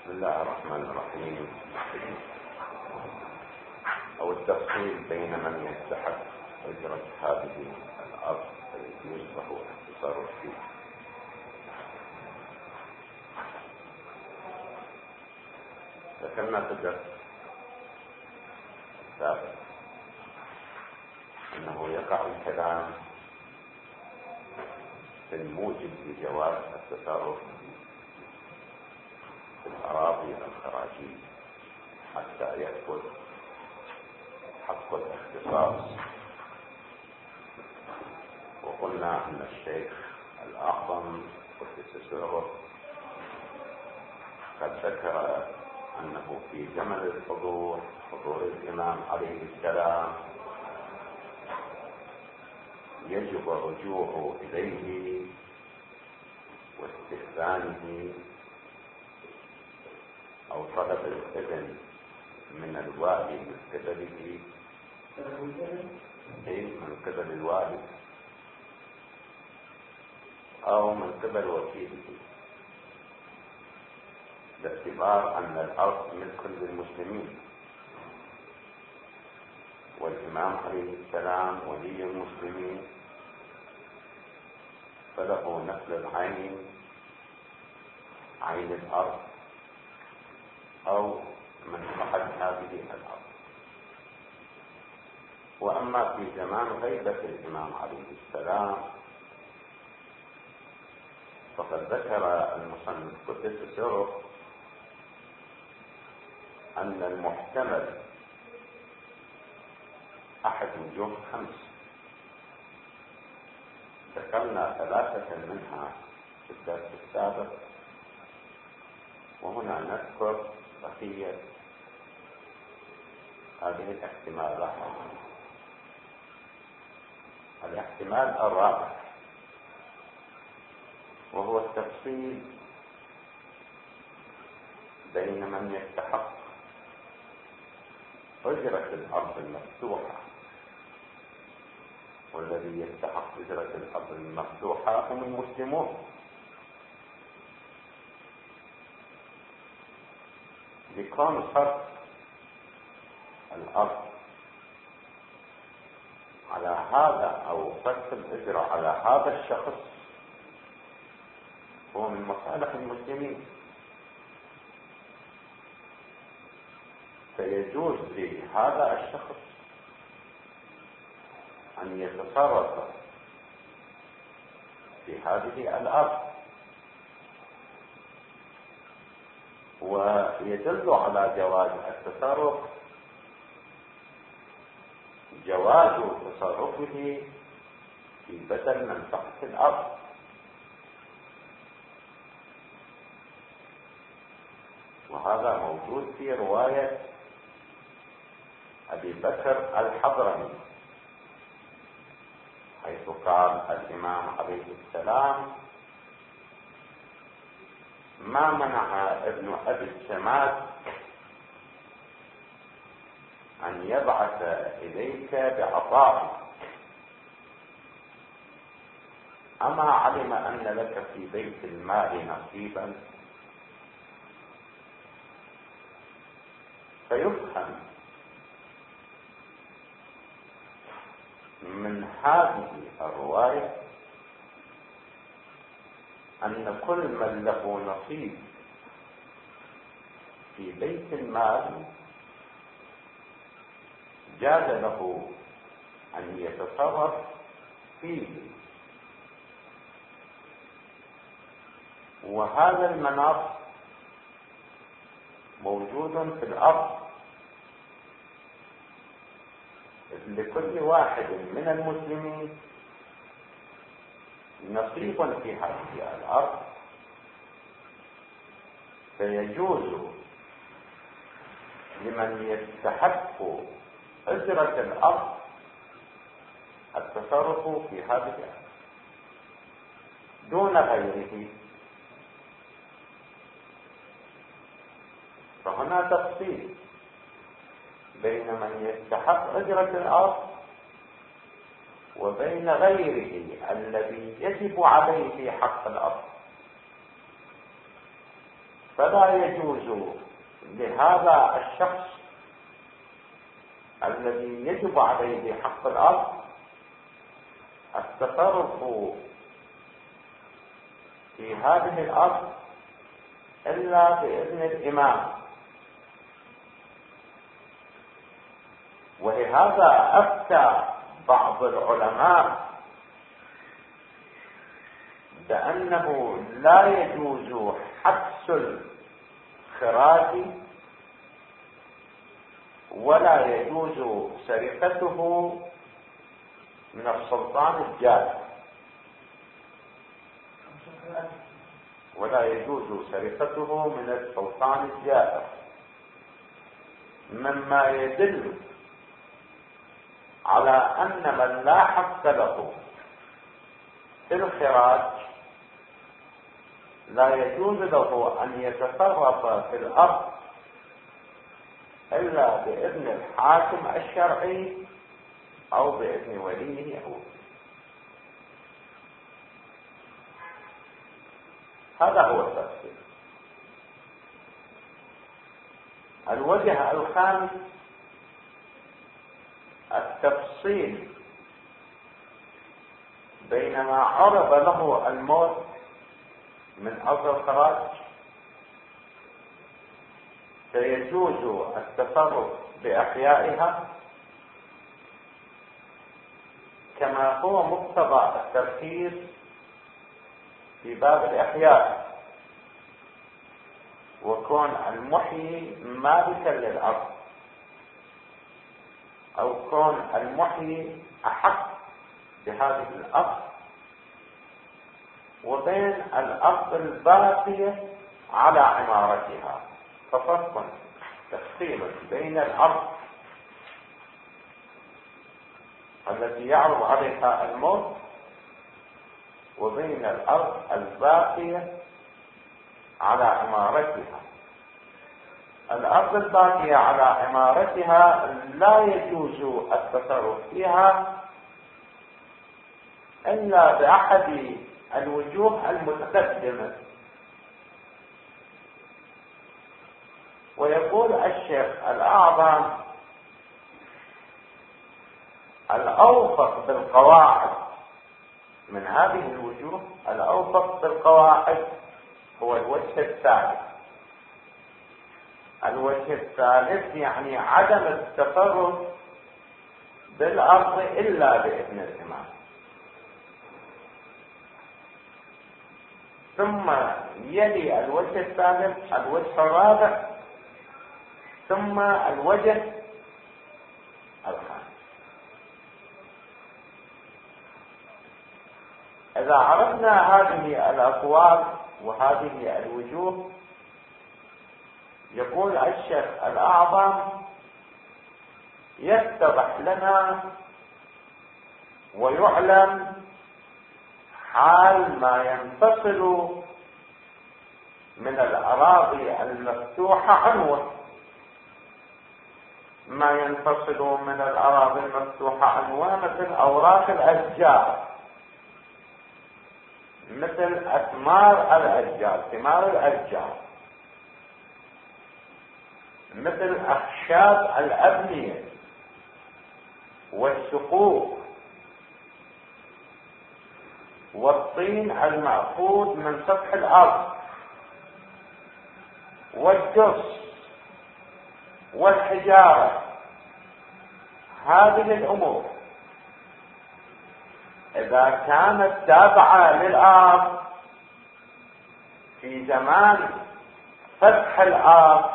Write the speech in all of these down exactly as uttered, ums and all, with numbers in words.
بسم الله الرحمن الرحيم. أو التفصيل بين من يستحق أجرة هذه الأرض فيجوز له التصرف فيه. ذكرنا في الدرس السابق أنه يقع الكلام في الموجب لجواز التصرف في الأراضي الخراجية حتى يثبت حق الاختصاص. وقلنا أن الشيخ الأعظم قدس سره قد ذكر أنه في زمن الحضور حضور الإمام عليه السلام يجب الرجوع إليه واستئذانه أو طلب الإذن من الوالي من قبله من قبل الوالي أو من قبل وكيله، باعتبار أن الأرض ملك للمسلمين والإمام عليه السلام ولي المسلمين، فله نقل العين عين الأرض أو منفعة هذه الأرض. وأما في زمان غيبة الإمام عليه السلام فقد ذكر المصنف قدس سره أن المحتمل أحد وجوه خمس، ذكرنا ثلاثة منها في الدرس السابق، وهنا نذكر بقية هذه الاحتمالات. الاحتمال الرابع وهو التفصيل بين من يستحق أجرة الأرض المفتوحة، والذي يستحق أجرة الأرض المفتوحة هم المسلمون، بكون صرف الأرض على هذا أو صرف الأجرة على هذا الشخص هو من مصالح المسلمين، فيجوز لهذا الشخص أن يتصرف في هذه الأرض. ويدل على جواز التصرف جواز تصرفه في بدل منفعة الأرض. وهذا موجود في رواية أبي بكر الحضرمي، حيث قال الإمام عليه السلام: ما منع ابن أبي السماد أن يبعث إليك بعطاء، أما علم أن لك في بيت المال نصيبا؟ فيفهم من هذه الرواية أن كل من له نصيب في بيت المال جاز له أن يتصرف فيه. وهذا المناص موجود في الأرض، لكل واحد من المسلمين نصيب في هذه الأرض، فيجوز لمن يستحق أجرة الأرض التصرف في هذه الأرض دون غيره. فهنا تفصيل بين من يستحق أجرة الأرض وبين غيره الذي يجب عليه حق الأرض. فلا يجوز لهذا الشخص الذي يجب عليه حق الأرض التصرف في هذه الأرض إلا بإذن الإمام. ولهذا أفتى بعض العلماء بأنه لا يجوز حبس الخراج ولا يجوز سرقته من السلطان الجائر، ولا يجوز سرقته من السلطان الجائر، مما يدل على أن من لا حق له في الخراج لا يجوز له أن يتصرف في الأرض إلا بإذن الحاكم الشرعي أو بإذن وليه أو هذا هو التفصيل. الوجه الخامس التفصيل بين ما عرض له الموت من أرض الخراج فيجوز التصرف بأحيائها كما هو مقتضى التركيز في باب الإحياء، وكون المحيي مالكا للأرض أو كون المحيي أحق بهذه الأرض، وبين الأرض الباقية على عمارتها. ففرق تفصيل بين الأرض التي يعرض عليها الموت وبين الأرض الباقية على عمارتها. الأرض الباقية على عمارتها لا يجوز التصرف فيها إلا بأحد الوجوه المتقدمة. ويقول الشيخ الأعظم الأوفق بالقواعد من هذه الوجوه، الأوفق بالقواعد هو الوجه الثالث. الوجه الثالث يعني عدم التصرف بالأرض إلا بإذن الإمام. ثم يلي الوجه الثالث الوجه الرابع، ثم الوجه الخامس. إذا عرفنا هذه الأقوال وهذه الوجوه، يقول الشيخ الأعظم يتضح لنا ويعلم حال ما ينفصل من الأراضي المفتوحة عنوة. ما ينفصل من الأراضي المفتوحة عنوة مثل أوراق الأشجار، مثل أثمار الأشجار، ثمار الأشجار، مثل أخشاب الأبنية والسقوف والطين المأخوذ من سطح الأرض والدس والحجارة. هذه الأمور إذا كانت تابعة للأرض في زمان فتح الأرض،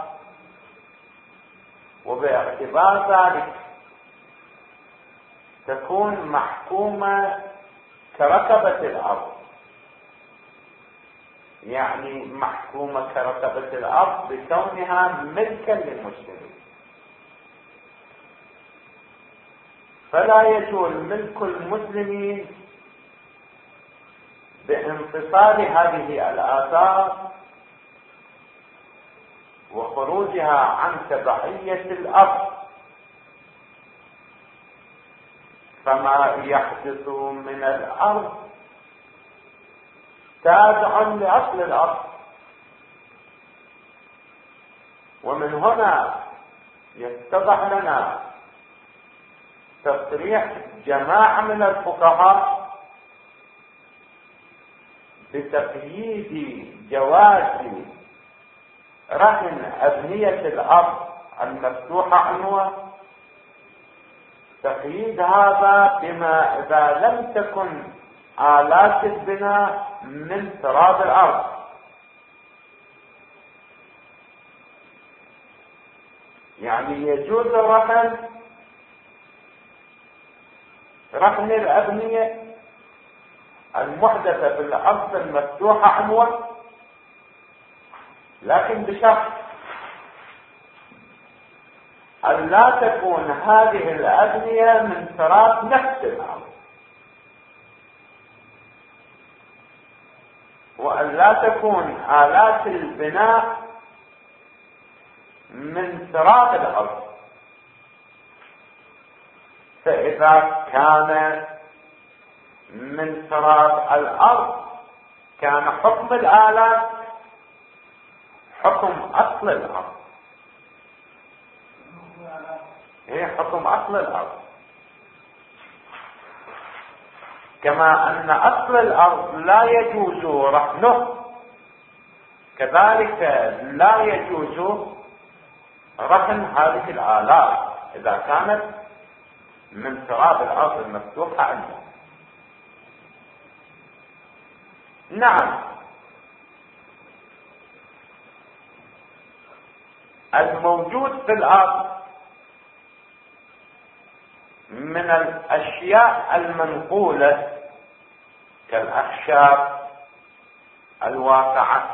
وباعتبار ذلك تكون محكومة كركبة الأرض، يعني محكومة كركبة الأرض بكونها ملكا للمسلمين. فلا يجوز ملك المسلمين بانفصال هذه الآثار وخروجها عن تبعية الأرض. فما يحدث من الأرض تابع لأصل الأرض، ومن هنا يتضح لنا تصريح جماعة من الفقهاء بتقييد جواز رهن أبنية الأرض المفتوحة عنوة، تقييد هذا بما إذا لم تكن آلات البناء من تراب الأرض. يعني يجوز الرهن رهن الأبنية المحدثة في الأرض المفتوحة عنوة، لكن بشرط أن لا تكون هذه الأبنية من تراب نفس الأرض، وأن لا تكون آلات البناء من تراب الأرض. فإذا كان من تراب الأرض كان حكم الآلات حكم أصل الأرض، هي حكم أصل الأرض، كما أن أصل الأرض لا يجوز رهنه كذلك لا يجوز رهن هذه الآلات إذا كانت من تراب الأرض المفتوحة عنه. نعم، الموجود في الأرض من الأشياء المنقولة كالأخشاب الواقعة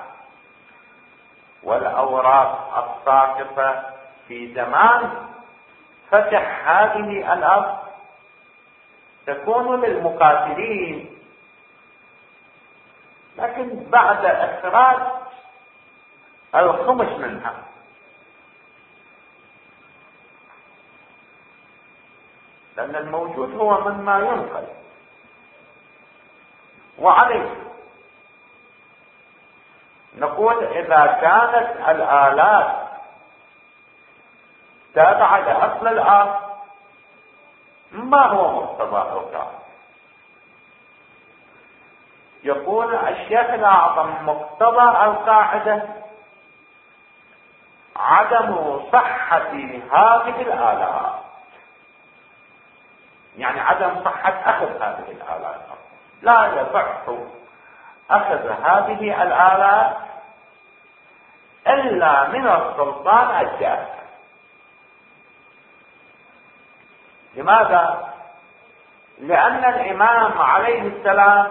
والأوراق الساقطة في زمان فتح هذه الأرض تكون للمقاتلين، لكن بعد إخراج الخمس منها لأن الموجود هو مما ينقل. وعليه نقول إذا كانت الآلات تابعة لأصل الأرض ما هو مقتضى القاعدة؟ يقول الشيخ الأعظم مقتضى القاعدة عدم صحة هذه الآلات، يعني عدم صحة أخذ هذه الآلات، لا يصح أخذ هذه الآلات إلا من السلطان الجائر. لماذا؟ لأن الإمام عليه السلام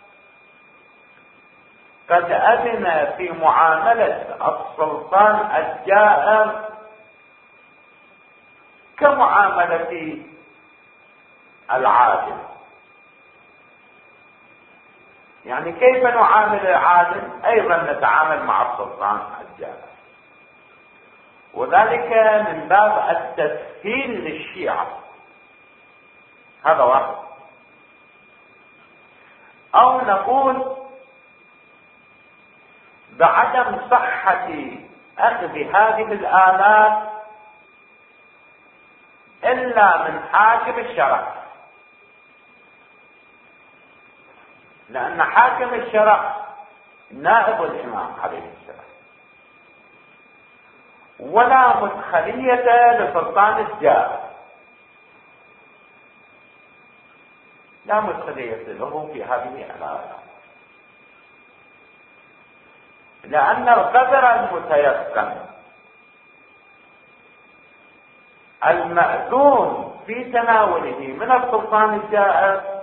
قد أذن في معاملة السلطان الجائر كمعاملة العادل. يعني كيف نعامل العادل؟ أيضا نتعامل مع السلطان الجائر، وذلك من باب التسهيل للشيعة. هذا واحد. أو نقول بعدم صحة أخذ هذه الآلات إلا من حاكم الشرع، لأن حاكم الشرع نائب الإمام عليه السلام، ولا مدخلية لسلطان الجائر، لا مدخلية له في هذه الآلات، لأن القدر المتيقن المأذون في تناوله من السلطان الجائر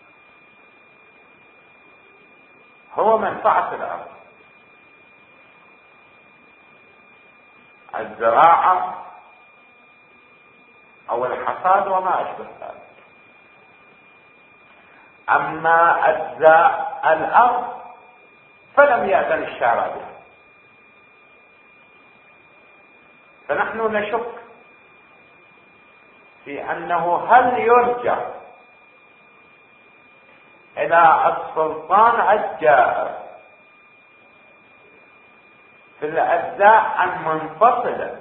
هو منفعة الأرض، الزراعة أو الحصاد وما أشبه ذلك. أما أجزاء الأرض فلم يأذن الشارع بها، فنحن نشك في أنه هل يرجع إلى السلطان الجائر في الأجزاء المنفصلة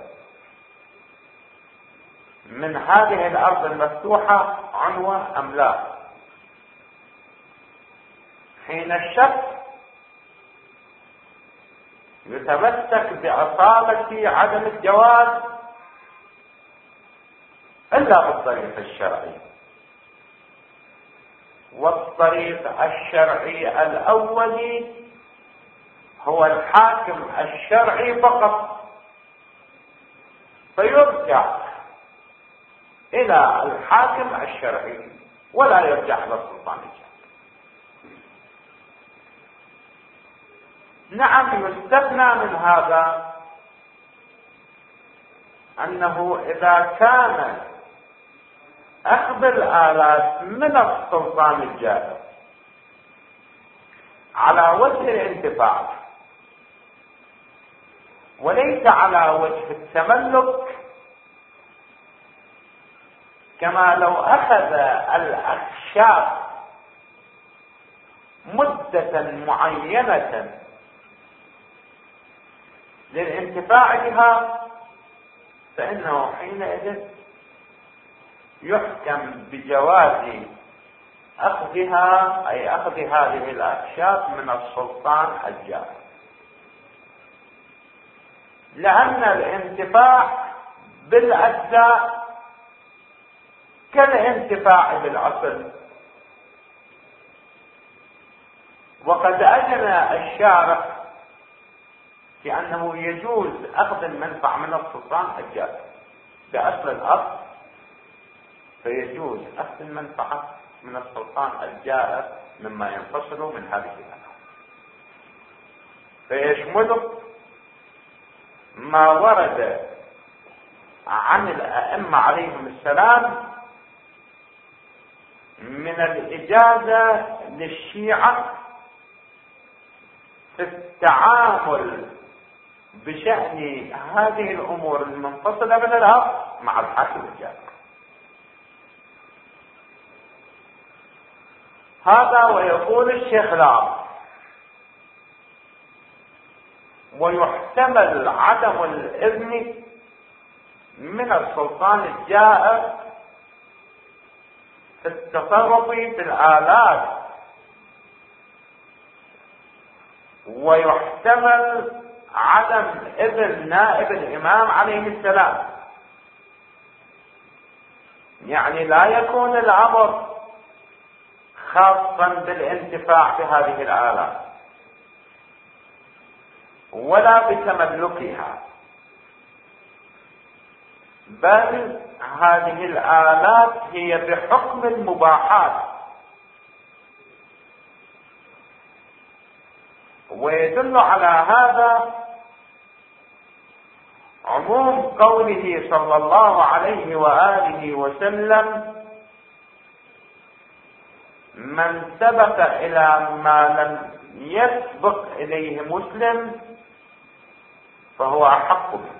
من هذه الأرض المفتوحة عنوة أم لا؟ حين الشك يتمسك بأصالة عدم الجواز إلا بالطريق الشرعي، والطريق الشرعي الأولي هو الحاكم الشرعي فقط، فيرجع إلى الحاكم الشرعي ولا يرجع إلى السلطان الجاهل. نعم، يستثنى من هذا أنه إذا كان أخذ الآلات من السلطان الجاهل على وجه الانتفاع وليس على وجه التملك، كما لو أخذ الأخشاب مدة معينة للانتفاع بها، فإنه حينئذ يحكم بجواز أخذها، أي أخذ هذه الأخشاب من السلطان الجاهل، لأن الانتفاع بالأجزاء كالانتفاع بالأصل. وقد أذن الشارع في أنه يجوز أخذ المنفعة من السلطان الجاهل بأصل الأرض، فيجوز أخذ المنفعة من السلطان الجائر مما ينفصل من هذه الأنواع، فيشمله ما ورد عن الأئمة عليهم السلام من الإجازة للشيعة في التعامل بشأن هذه الأمور المنفصلة من الأرض مع الحاكم الجائر. هذا ويقول الشيخ لا، ويحتمل عدم الإذن من السلطان الجائر في التصرف في الآلات، ويحتمل عدم إذن نائب الإمام عليه السلام، يعني لا يكون الأمر خاصا بالانتفاع بهذه الآلات ولا بتملكها، بل هذه الآلات هي بحكم المباحات. ويدل على هذا عموم قوله صلى الله عليه وآله وسلم: من سبق إلى ما لم يسبق إليه مسلم فهو أحق به.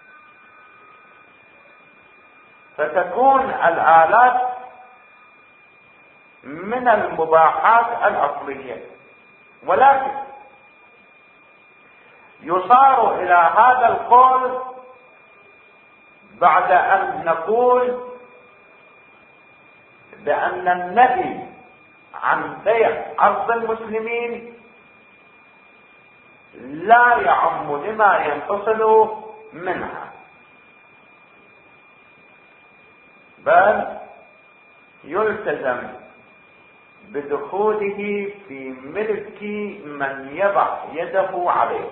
فتكون الآلات من المباحات الأصلية، ولكن يصار إلى هذا القول بعد أن نقول بأن النهي عن بيع أرض المسلمين لا يعم لما ينفصل منها، بل يلتزم بدخوله في ملك من يضع يده عليه،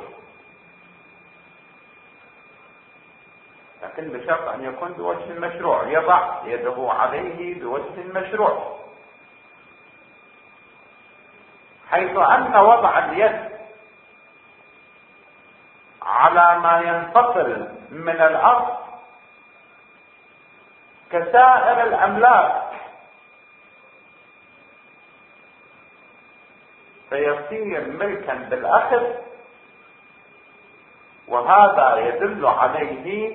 لكن بشرط أن يكون بوجه المشروع، يضع يده عليه بوجه المشروع، حيث أن وضع اليد على ما ينفصل من الأرض كسائر الأملاك، فيصير ملكا بالأخذ، وهذا يدل عليه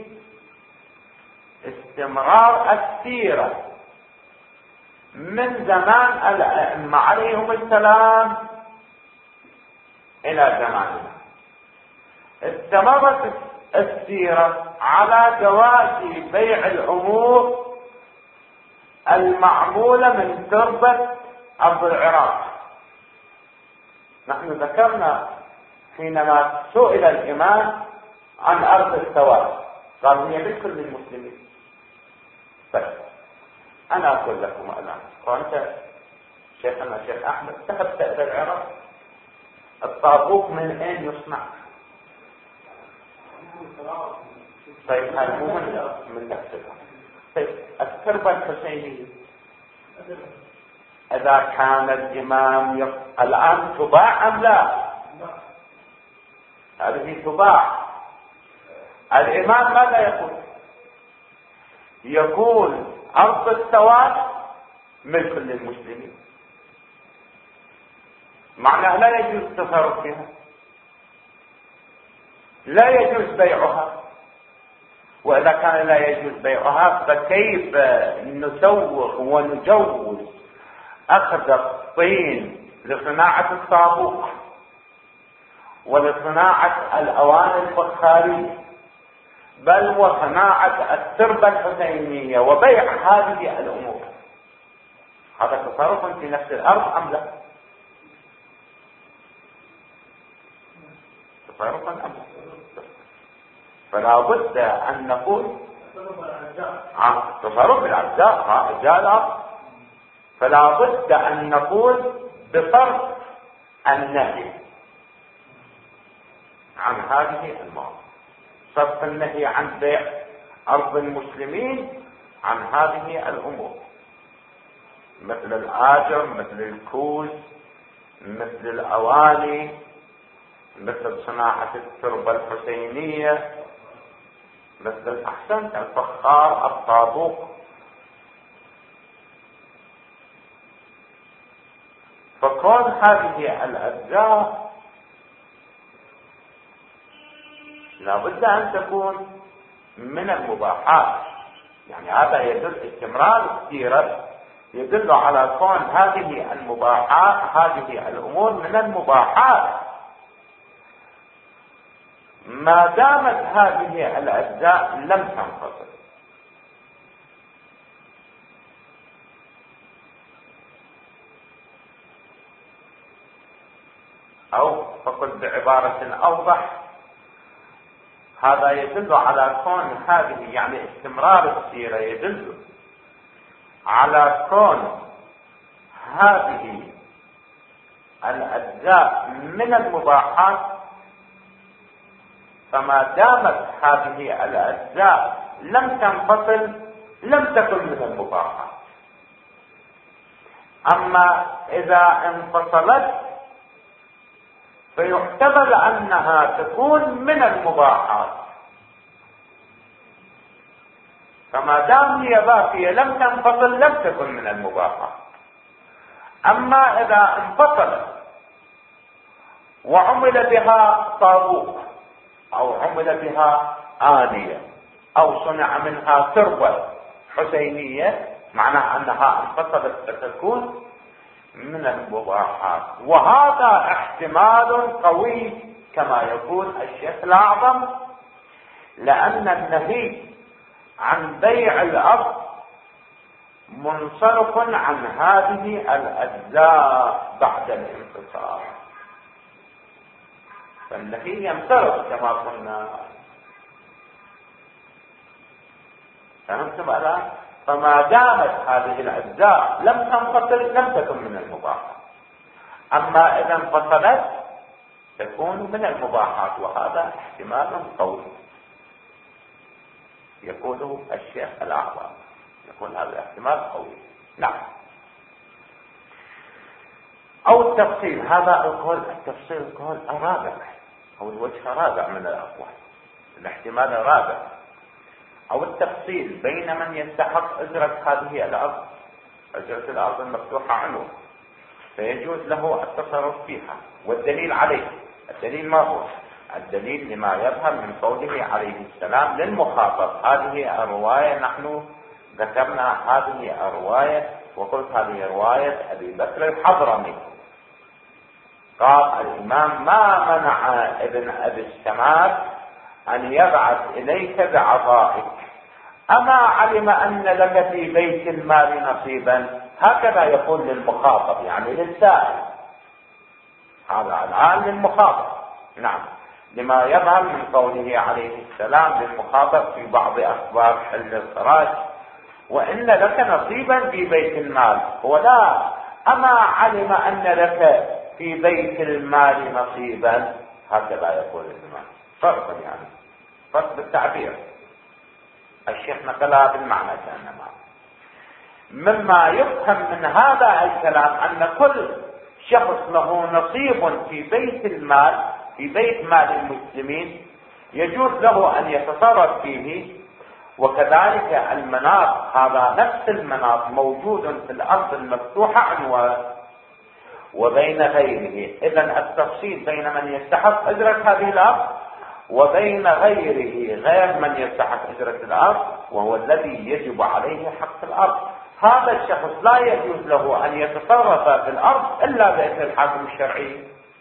استمرار السيرة من زمان الأئمة عليهم السلام إلى زماننا. استمرت السيرة على جواز بيع الأمور المعمولة من تربة أرض العراق. نحن ذكرنا حينما سئل الإمام عن أرض السواد قال هي لكل المسلمين. بس أنا أقول لكم الآن، وأنت شيخنا شيخ أحمد ذهبت إلى العراق، الطابوق من أين يصنع؟ طيب هل مو من نفسها؟ طيب التربة الحسينية إذا كان الإمام يق... الآن تباع أم لا؟ هذه تباع. الإمام ماذا يقول؟ يقول أرض السواد ملك للمسلمين، معناه لا يجوز التصرف فيها، لا يجوز بيعها. وإذا كان لا يجوز بيعها فكيف نسوق ونجوز أخذ الطين لصناعة الصابوق ولصناعة الأواني الفخارية بل وصناعة التربة الحسينية وبيع هذه الأمور؟ هذا تصرف في نفس الأرض أم لا؟ تصرفا أم لا؟ فلا بد أن نقول عن تصرف الأجزاء أجزاء الأرض، فلا بد أن نقول بصرف النهي عن هذه المواضيع، صرف النهي عن بيع أرض المسلمين عن هذه الأمور، مثل الآجر، مثل الكوز، مثل الأواني، مثل صناعة التربة الحسينية، مثل الأحسن الفخار، الطابوق. فكون هذه الأجزاء لابد أن تكون من المباحات، يعني هذا يدل استمرار السيرة يدل على كون هذه المباحات هذه الأمور من المباحات ما دامت هذه الأجزاء لم تنفصل. أو فقل بعبارة أوضح، هذا يدل على كون هذه يعني استمرار السيرة يدل على كون هذه الأجزاء من المباحات، فما دامت هذه الأجزاء لم تنفصل لم تكن من المباحات. أما إذا انفصلت فيحتمل أنها تكون من المباحات، فما دام هي باقية لم تنفصل لم تكن من المباحات. أما إذا انفصلت وعمل بها طابوق أو عمل بها آنية أو صنع منها تربة حسينية، معناه أنها انفصلت فتكون من المباحات. وهذا احتمال قوي كما يقول الشيخ الأعظم، لأن النهي عن بيع الأرض منصرف عن هذه الأجزاء بعد الانفصال، فالنهي ينصرف كما قلنا. فهمتم الآن؟ فما دامت هذه الأجزاء لم تنفصل لم تكن من المباحات، أما إذا انفصلت تكون من المباحات، وهذا احتمال قوي يقوله الشيخ الأعظم، يكون هذا احتمال قوي. نعم. أو التفصيل، هذا القول التفصيل القول الرابع أو الوجه الرابع من الأقوال، الاحتمال الرابع. أو التفصيل بين من يستحق أجرة هذه الأرض، أجرة الأرض المفتوحة عنه، فيجوز له التصرف فيها، والدليل عليه. الدليل ما هو؟ الدليل لما يظهر من قوله عليه السلام للمخاطب. هذه الرواية نحن ذكرنا هذه الرواية وقلت هذه رواية أبي بكر الحضرمي، قال الإمام: ما منع ابن أبي السماك أن يبعث إليك بعطائك، أما علم أن لك في بيت المال نصيبا؟ هكذا يقول للمخاطب، يعني للسائل، هذا الآن للمخاطب. نعم، لما يظهر من قوله عليه السلام للمخاطب في بعض أخبار حل الخراج: وإن لك نصيبا في بيت المال. ولا أما علم أن لك في بيت المال نصيبا، هكذا يقول الإمام. فرق يعني، فرق بالتعبير. الشيخ نقلها بالمعنى كأنما. مما يفهم من هذا الكلام أن كل شخص له نصيب في بيت المال، في بيت مال المسلمين، يجوز له أن يتصرف فيه. وكذلك المناط، هذا نفس المناط موجود في الأرض المفتوحة عنوان وبين غيره. إذن التفصيل بين من يستحق أجرة هذه الأرض وبين غيره، غير من يستحق أجرة الأرض وهو الذي يجب عليه حق الأرض. هذا الشخص لا يجوز له أن يتصرف في الأرض إلا بإذن الحاكم الشرعي.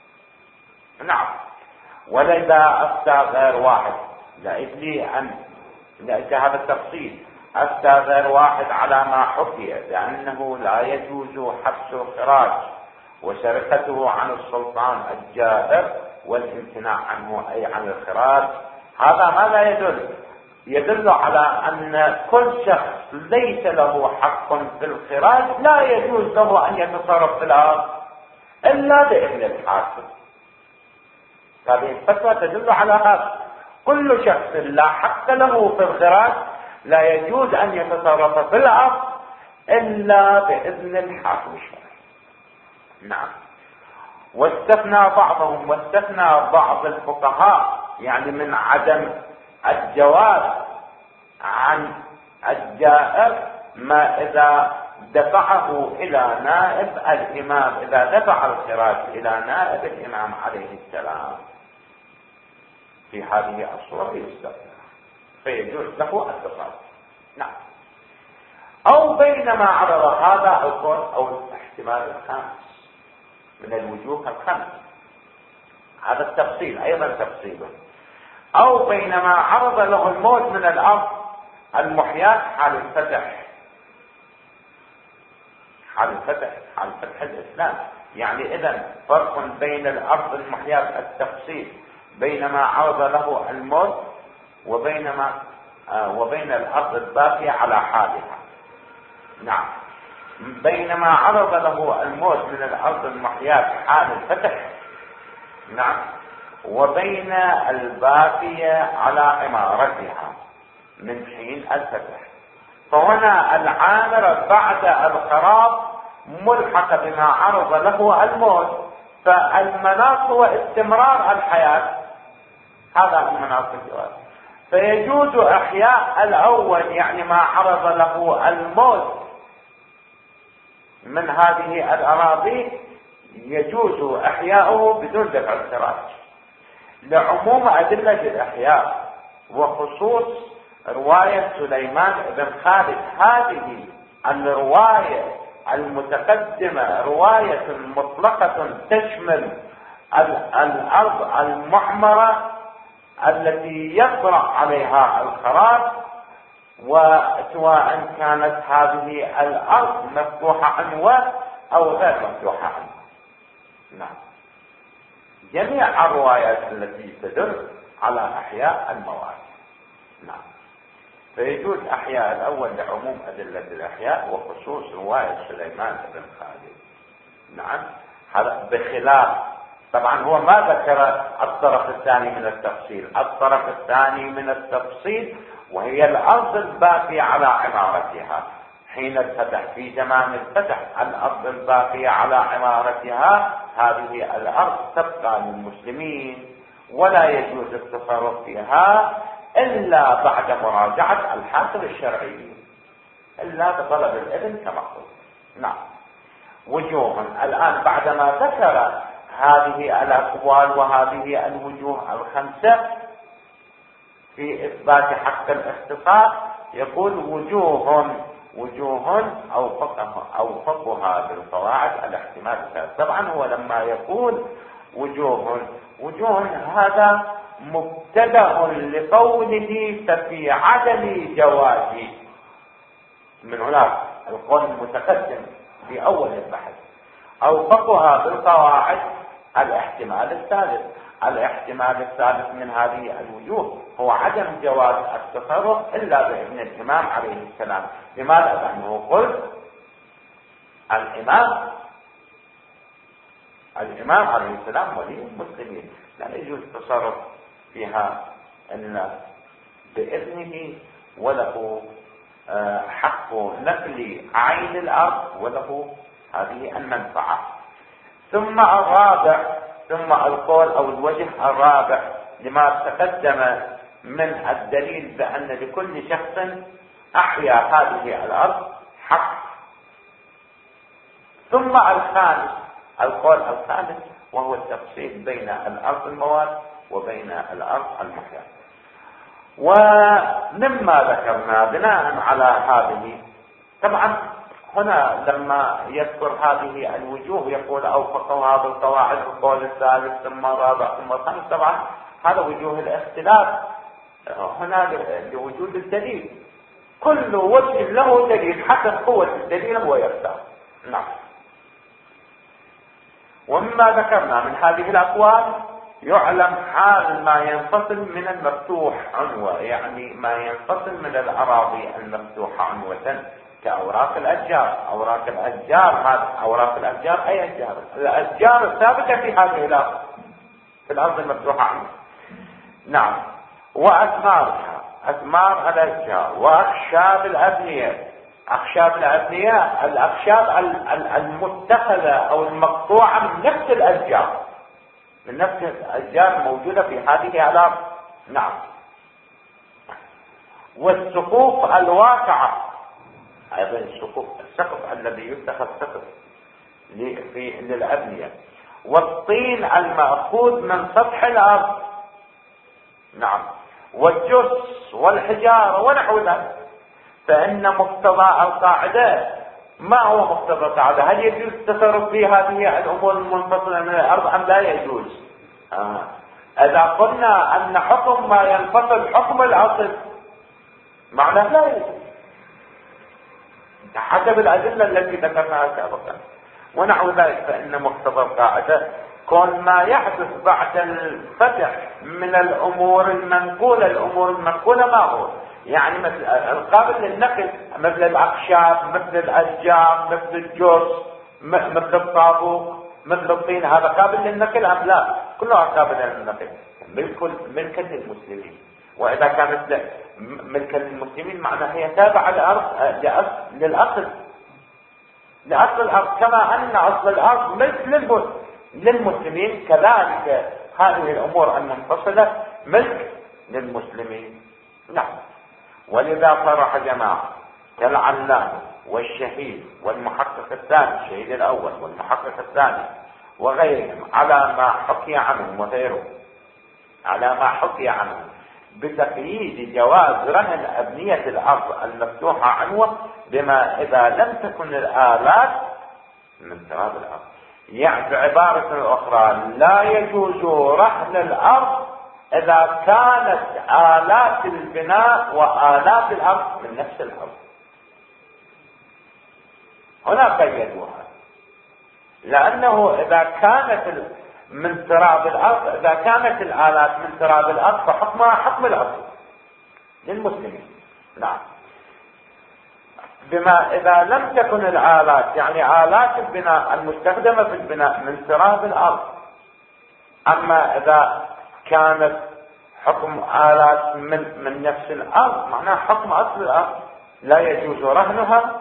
نعم. ولذا أفتى غير واحد، لأجلي أن لأجل هذا التفصيل أفتى غير واحد على ما حكي لأنه لا يجوز حبس الخراج وسرقته عن السلطان الجائر والامتناع عنه أي عن الخراج. هذا ماذا يدل؟ يدل على أن كل شخص ليس له حق في الخراج لا يجوز له أن يتصرف في الأرض إلا بإذن الحاكم. هذه الفتوى تدل على هذا. كل شخص لا حق له في الخراج لا يجوز أن يتصرف في الأرض إلا بإذن الحاكم الشرعي. نعم. واستثنى بعضهم واستثنى بعض الفقهاء يعني من عدم الجواز عن الجائر ما إذا دفعه إلى نائب الإمام، إذا دفع الخراج إلى نائب الإمام عليه السلام، في هذه الصورة يستثنى فيجوز له التصرف. نعم. أو بينما عرض هذا القول أو الاحتمال الخامس من الوجوه الخمس، هذا التفصيل أيضا تفصيله. أو بينما عرض له الموت من الأرض المحياة حال الفتح، حال الفتح حال فتح الإسلام. يعني إذن فرق بين الأرض المحياة التفصيل بينما عرض له الموت وبينما آه وبين الأرض الباقية على حالها. نعم. بينما عرض له الموت من الأرض المحياة حال الفتح، نعم، وبين الباقية على عمارتها من حين الفتح. فهنا العامر بعد الخراب ملحق بما عرض له الموت، فالمناط هو استمرار الحياة، هذا المناط الجواز. فيجوز احياء الاول يعني ما عرض له الموت من هذه الاراضي، يجوز احياؤه بدون دفع الخراج لعموم ادله الاحياء وخصوص روايه سليمان بن خالد. هذه الروايه المتقدمه روايه مطلقه تشمل الارض المعمره التي يطرأ عليها الخراج، وسواء كانت هذه الارض مفتوحه عنوة او غير مفتوحه عنوة. نعم. جميع الروايات التي تدل على احياء المواد. نعم. فيجوز احياء الاول لعموم ادله الاحياء وخصوص روايه سليمان بن خالد. نعم. هذا بخلاف طبعا هو ما ذكر الطرف الثاني من التفصيل. الطرف الثاني من التفصيل وهي الارض الباقيه على عمارتها حين الفتح، في زمان الفتح الارض الباقيه على عمارتها، هذه الارض تبقى للمسلمين ولا يجوز التصرف فيها الا بعد مراجعه الحاكم الشرعي، الا بطلب الاذن كما قلت. نعم. وجوه الان بعدما ذكر هذه الاقوال وهذه الوجوه الخمسه في اثبات حق الاختصاص، يقول وجوه وجوه أوفقها أوفقها بالقواعد الاحتمال الثالث. طبعا هو لما يقول وجوه وجوه هذا مبتدأ لقوله ففي عدم جواز، من هناك القول المتقدم في أول البحث أوفقها بالقواعد الاحتمال الثالث. الاحتمال الثالث من هذه الوجوه هو عدم جواز التصرف إلا بإذن الإمام عليه السلام. لماذا؟ لأنه قل الإمام الإمام عليه السلام ولي المسلمين، لا يجوز التصرف فيها إلا بإذنه، وله حق نقل عين الأرض وله هذه المنفعة. ثم الرابع ثم القول أو الوجه الرابع لما تقدم من الدليل بأن لكل شخص أحيا هذه الأرض حق. ثم الخامس القول الخامس وهو التفصيل بين الأرض المواد وبين الأرض المحيا. ومما ذكرنا بناء على هذه، طبعا هنا لما يذكر هذه الوجوه يقول أوفقها بالقواعد القول الثالث ثم الرابع ثم الخامس، طبعا هذا وجوه الاختلاف هنا لوجود الدليل، كل وجه له دليل حسب قوة الدليل هو يختار. نعم. ومما ذكرنا من هذه الأقوال يعلم حال ما ينفصل من المفتوح عنوة، يعني ما ينفصل من الأراضي المفتوحة عنوة كأوراق الأشجار. أوراق الأشجار هذه أوراق الأشجار أي أشجار؟ الأشجار الثابتة في هذه الأرض، في الأرض المفتوحة عنوة. نعم. وأثمارها أثمار الأشجار وأخشاب الأبنية أخشاب الأبنية الأخشاب المتخذة أو المقطوعة من نفس الأشجار من نفس الأشجار الموجودة في هذه الأرض. نعم. والسقوف الواقعة أيضا السقوف السقف الذي يتخذ سقف للأبنية. والطين المأخوذ من سطح الأرض. نعم. والجث والحجارة ونحو ذلك. فإن مقتضى القاعدة ما هو مقتضى القاعدة؟ هل يجوز التصرف في هذه الأمور المنفصلة من الأرض أم لا يجوز؟ آه. إذا قلنا أن حكم ما ينفصل حكم الأصل معناه لا يجوز حسب الأدلة التي ذكرناها سابقا ونحو ذلك. فإن مقتضى القاعدة كون ما يحدث بعد الفتح من الأمور المنقولة الأمور المنقولة ما هو؟ يعني مثل القابل للنقل مثل الأخشاب مثل الأشجار مثل الجرس مثل الطابوق مثل الطين، هذا قابل للنقل أم لا؟ كلها قابل للنقل ملكا للمسلمين. وإذا كانت ملكا للمسلمين معناها هي تابعة للأرض للأصل لأصل الأرض، كما أن أصل الأرض ملك للمسلمين كذلك هذه الأمور المنفصلة ملك للمسلمين. نعم. ولذا صرح جماعة كالعلام والشهيد والمحقق الثاني الشهيد الأول والمحقق الثاني وغيرهم على ما حكي عنهم وغيرهم على ما حكي عنهم بتقييد جواز رهن أبنية الأرض المفتوحة عنوة بما إذا لم تكن الآلات من تراب الأرض. يعني بعبارة أخرى لا يجوز رهن الأرض إذا كانت آلات البناء وآلات الأرض من نفس الأرض. هنا قيدوها لأنه إذا كانت من تراب الأرض إذا كانت الآلات من تراب الأرض فحكمها حكم الأرض للمسلمين. نعم. بما إذا لم تكن الآلات يعني آلات البناء المستخدمة في البناء من تراب الأرض، أما إذا كانت حكم آلات من, من نفس الأرض معناها حكم أصل الأرض لا يجوز رهنها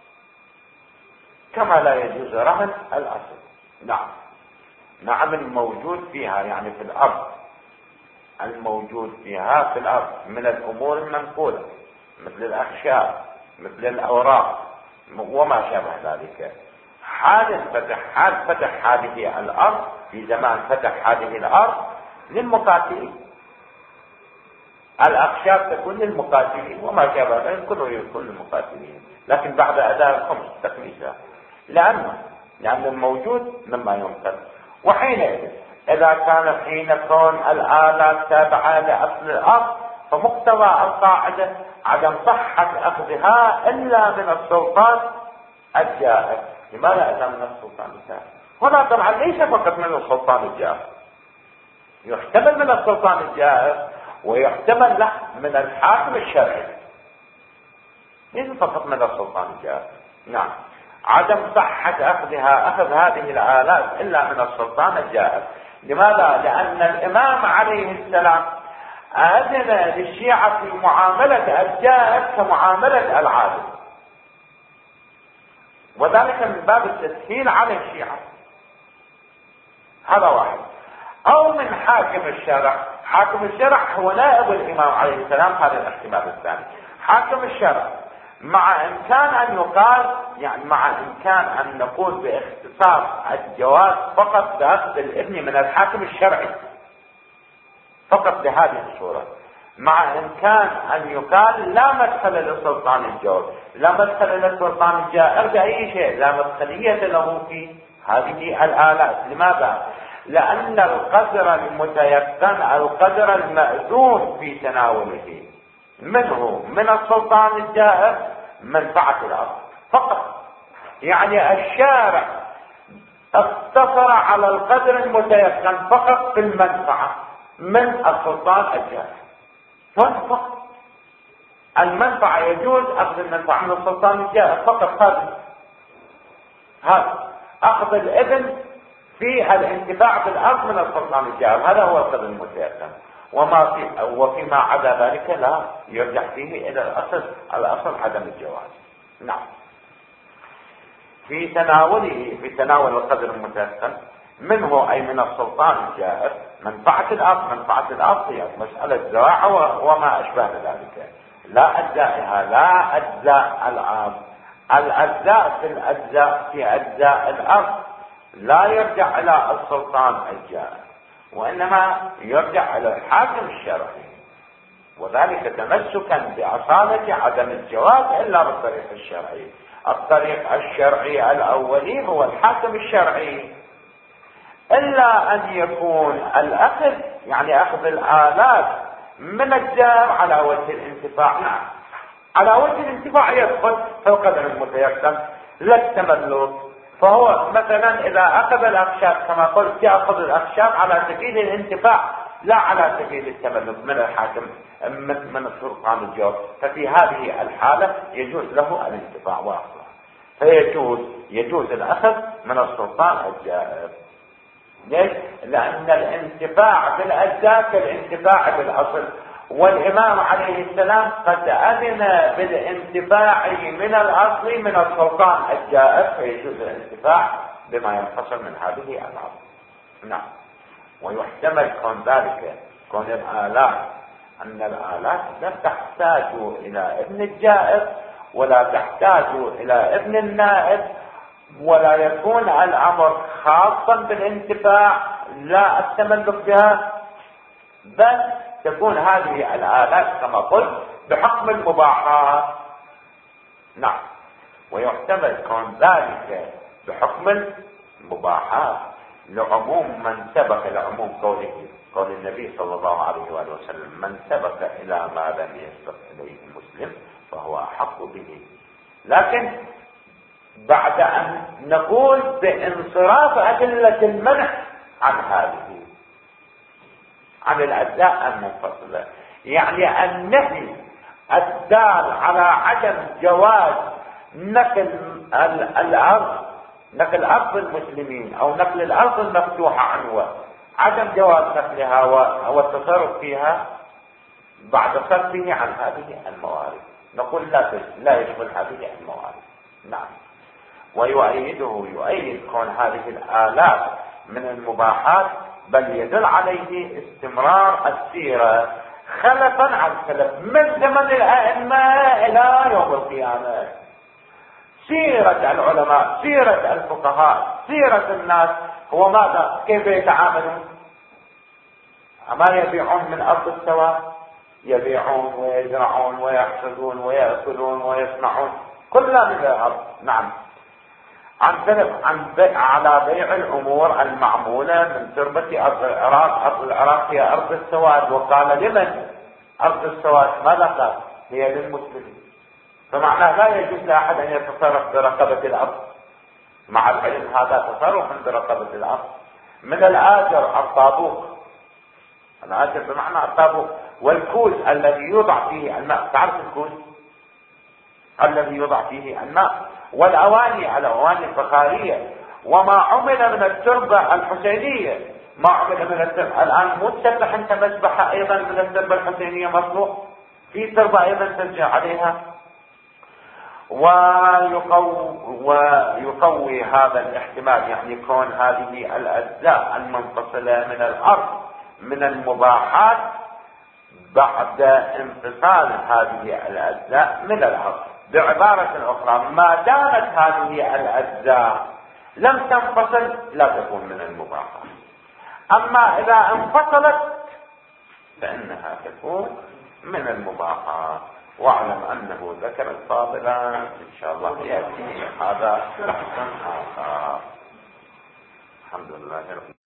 كما لا يجوز رهن الأصل. نعم. نعم. الموجود فيها يعني في الأرض الموجود فيها في الأرض من الأمور المنقولة مثل الأخشاب مثل الأوراق وما شابه ذلك. حال الفتح حال فتح هذه الأرض في زمان فتح هذه الأرض للمقاتلين الأخشاب تكون للمقاتلين وما شابه ذلك كله يكون للمقاتلين، لكن بعد أداء الخمس تقليدها، لأنه لأن الموجود مما ينقل. وحينئذ إذا كان حين كون الآلات تابعة لأصل الأرض فمقتضى القاعدة عدم صحة أخذها إلا من السلطان الجائر. لماذا إلا من السلطان الجائر؟ هنا طبعا ليس فقط من السلطان الجائر، يحتمل من السلطان الجائر ويحتمل له من الحاكم الشرعي، ليس فقط من السلطان الجائر. نعم، عدم صحة أخذها أخذ هذه الآلات إلا من السلطان الجائر. لماذا؟ لأن الإمام عليه السلام أذن للشيعة في معاملة الجائر كمعاملة العادل، وذلك من باب التسهيل على الشيعة. هذا واحد. أو من حاكم الشرع. حاكم الشرع هو نائب الإمام عليه السلام، هذا الاحتمال الثاني. حاكم الشرع مع إمكان أن يقال، يعني مع إمكان أن نقول باختصاص الجواز فقط بأخذ الابن من الحاكم الشرعي فقط بهذه الصورة، مع إمكان أن يقال لا مدخل للسلطان الجائر، لا مدخل للسلطان الجائر بأي شيء، لا مدخلية له في هذه الآلات. لماذا؟ لأن القدر المتيقن، القدر المأذون في تناوله منه من السلطان الجائر منفعة الأرض فقط. يعني الشارع اقتصر على القدر المتيقن فقط في المنفعة من السلطان الجائر فقط. المنفعة يجوز أخذ المنفعة من السلطان الجائر فقط. هذا هذا أخذ الإذن في الانتفاع بالأرض من السلطان الجائر، هذا هو القدر المتيقن. وما في وفيما عدا ذلك لا يرجع فيه إلى الأصل، الأصل عدم الجواز. نعم. في تناوله في تناول القدر المتيقن منه أي من السلطان الجائر منفعة الأرض. منفعة الأرض هي مسألة زراعة وما أشبه ذلك، لا أجزائها، لا أجزاء الأرض. الأجزاء في الأجزاء في أجزاء الأرض لا يرجع إلى السلطان الجائر، وإنما يرجع إلى الحاكم الشرعي، وذلك تمسكا بأصالة عدم الجواز إلا بالطريق الشرعي. الطريق الشرعي الأولي هو الحاكم الشرعي، إلا أن يكون الأخذ يعني أخذ الآلات من الجائر على وجه الانتفاع. نعم، على وجه الانتفاع يدخل في القدر المتيقن لا التملك. فهو مثلا إذا أخذ الأخشاب كما قلت يأخذ الأخشاب على سبيل الانتفاع لا على سبيل التملك من الحاكم من السلطان الجائر، ففي هذه الحالة يجوز له الانتفاع وأخذه، فيجوز يجوز الأخذ من السلطان الجائر. ليش؟ لأن الانتفاع بالأجزاء كالانتفاع بالأصل، والإمام عليه السلام قد أذن بالانتفاع من الأصل من السلطان الجائر، فيجوز الانتفاع بما ينفصل من هذه الأرض. نعم. ويحتمل كون ذلك كون الآلات أن الآلات لا تحتاج إلى ابن الجائر ولا تحتاج إلى ابن النائب، ولا يكون الأمر خاصا بالانتفاع لا التملك بها، بل تكون هذه الآلات كما قلت بحكم المباحات. نعم. ويحتمل كون ذلك بحكم المباحات لعموم من سبق، لعموم قوله قول النبي صلى الله عليه وآله وسلم من سبق إلى ما لم يسبق إليه مسلم فهو أحق به. لكن بعد أن نقول بانصراف أدلة المنع عن هذه عن الأجزاء المنفصلة، يعني النهي الدال على عدم جواز نقل الأرض نقل أرض المسلمين أو نقل الأرض المفتوحة عنه، عدم جواز نقلها والتصرف فيها بعد صرفه عن هذه الموارد، نقول لا لا يشمل هذه الموارد. نعم. ويؤيده يؤيد كون هذه الآلات من المباحات، بل يدل عليه استمرار السيرة خلفا عن سلف من زمن الأئمة إلى يوم القيامة. سيرة العلماء، سيرة الفقهاء، سيرة الناس هو ماذا؟ كيف يتعاملون؟ أما يبيعون من أرض السواء؟ يبيعون ويزرعون ويحصدون ويأكلون ويصنعون، كلها من الأرض. نعم. عن عن بيع على بيع الأمور المعمولة من تربة أرض العراق. أرض العراق هي أرض السواد، وقال لمن أرض السواد؟ ماذا قال؟ هي للمسلمين. فمعناه لا يجوز لأحد أن يتصرف برقبة الأرض، مع العلم هذا تصرف برقبة الأرض. من الآجر الطابوق، الآجر بمعنى الطابوق، والكوز الذي يوضع فيه الماء، تعرف الكوز الذي يوضع فيه الماء، والأواني، الأواني الفخارية، وما عمل من التربة الحسينية، ما عمل من التربة الآن مو تسبح انت مسبحة ايضا من التربة الحسينية مطلوب، في تربة ايضا ترجع عليها. ويقوي, ويقوي هذا الاحتمال، يعني كون هذه الأجزاء المنفصلة من الأرض من المباحات بعد انفصال هذه الأجزاء من الأرض. بعبارة أخرى، ما دامت هذه الأجزاء لم تنفصل لا تكون من المباحات، أما إذا انفصلت فإنها تكون من المباحات. واعلم أنه ذكر الفاضلة إن شاء الله يأتي هذا بحثا آخر. الحمد لله رب